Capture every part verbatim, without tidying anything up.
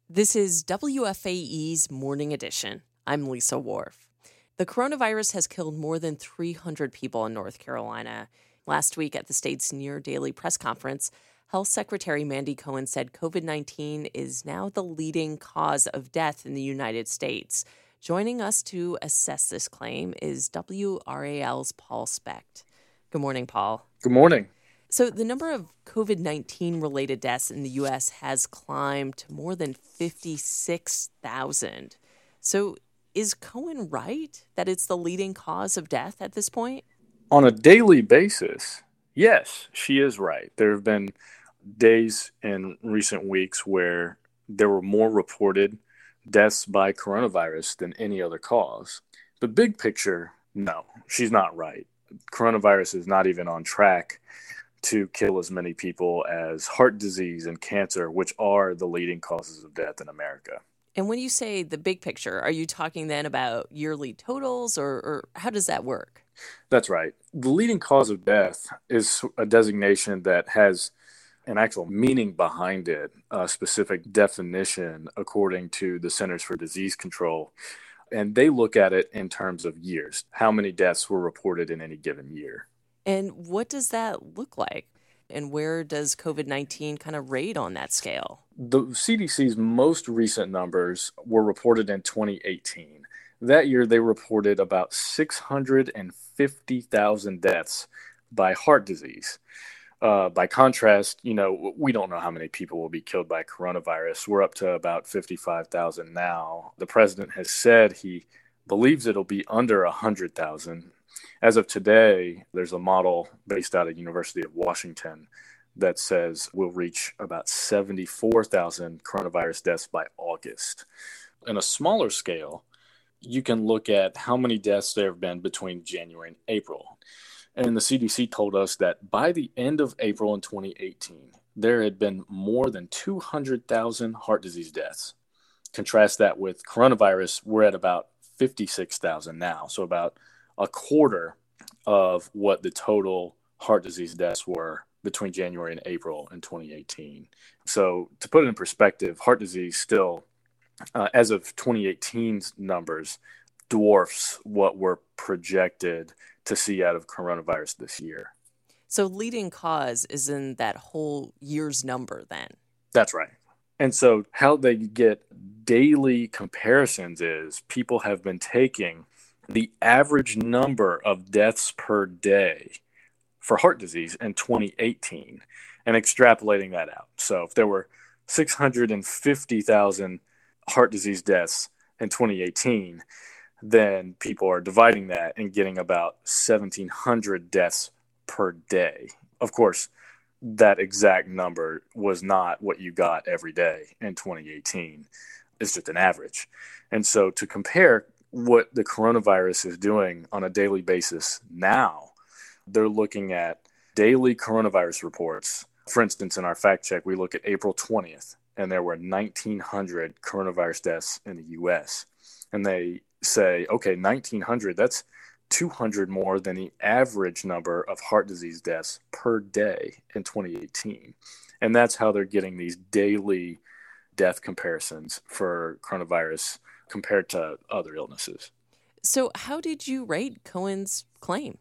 This is W F A E's Morning Edition. I'm Lisa Wharf. The coronavirus has killed more than three hundred people in North Carolina. Last week at the state's near-daily press conference, Health Secretary Mandy Cohen said covid nineteen is now the leading cause of death in the United States. Joining us to assess this claim is W R A L's Paul Specht. Good morning, Paul. Good morning. So the number of covid nineteen related deaths in the U S has climbed to more than fifty-six thousand. So is Cohen right that it's the leading cause of death at this point? On a daily basis, yes, she is right. There have been days in recent weeks where there were more reported deaths by coronavirus than any other cause. The big picture, no, she's not right. Coronavirus is not even on track to kill as many people as heart disease and cancer, which are the leading causes of death in America. And when you say the big picture, are you talking then about yearly totals, or, or how does that work? That's right. The leading cause of death is a designation that has an actual meaning behind it, a specific definition according to the Centers for Disease Control. And they look at it in terms of years. How many deaths were reported in any given year? And what does that look like? And where does covid nineteen kind of rate on that scale? The C D C's most recent numbers were reported in twenty eighteen. That year, they reported about six hundred fifty thousand deaths by heart disease. Uh, by contrast, you know, we don't know how many people will be killed by coronavirus. We're up to about fifty-five thousand now. The president has said he believes it'll be under one hundred thousand. As of today, there's a model based out of University of Washington that says we'll reach about seventy-four thousand coronavirus deaths by August. On a smaller scale, you can look at how many deaths there have been between January and April. And the C D C told us that by the end of April in twenty eighteen, there had been more than two hundred thousand heart disease deaths. Contrast that with coronavirus, we're at about fifty-six thousand now, so about a quarter of what the total heart disease deaths were between January and April in twenty eighteen. So to put it in perspective, heart disease still, uh, as of twenty eighteen's numbers, dwarfs what were projected to see out of coronavirus this year. So leading cause is in that whole year's number then? That's right. And so how they get daily comparisons is people have been taking the average number of deaths per day for heart disease in twenty eighteen and extrapolating that out. So if there were six hundred fifty thousand heart disease deaths in twenty eighteen, then people are dividing that and getting about seventeen hundred deaths per day. Of course, that exact number was not what you got every day in twenty eighteen. It's just an average. And so to compare what the coronavirus is doing on a daily basis now, they're looking at daily coronavirus reports. For instance, in our fact check, we look at April twentieth, and there were nineteen hundred coronavirus deaths in the U S. And they say, okay, nineteen hundred, that's two hundred more than the average number of heart disease deaths per day in twenty eighteen. And that's how they're getting these daily death comparisons for coronavirus compared to other illnesses. So how did you rate Cohen's claim?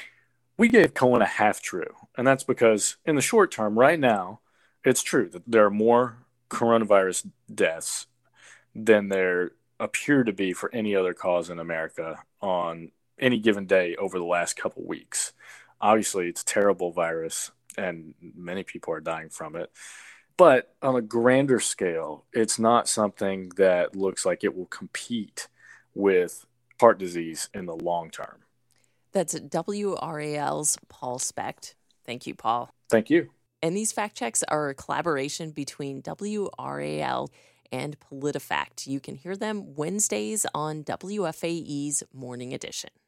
We gave Cohen a half true, and that's because in the short term, right now, it's true that there are more coronavirus deaths than there appear to be for any other cause in America on any given day over the last couple weeks. Obviously, it's a terrible virus, and many people are dying from it. But on a grander scale, it's not something that looks like it will compete with heart disease in the long term. That's W R A L's Paul Specht. Thank you, Paul. Thank you. And these fact checks are a collaboration between W R A L and PolitiFact. You can hear them Wednesdays on W F A E's Morning Edition.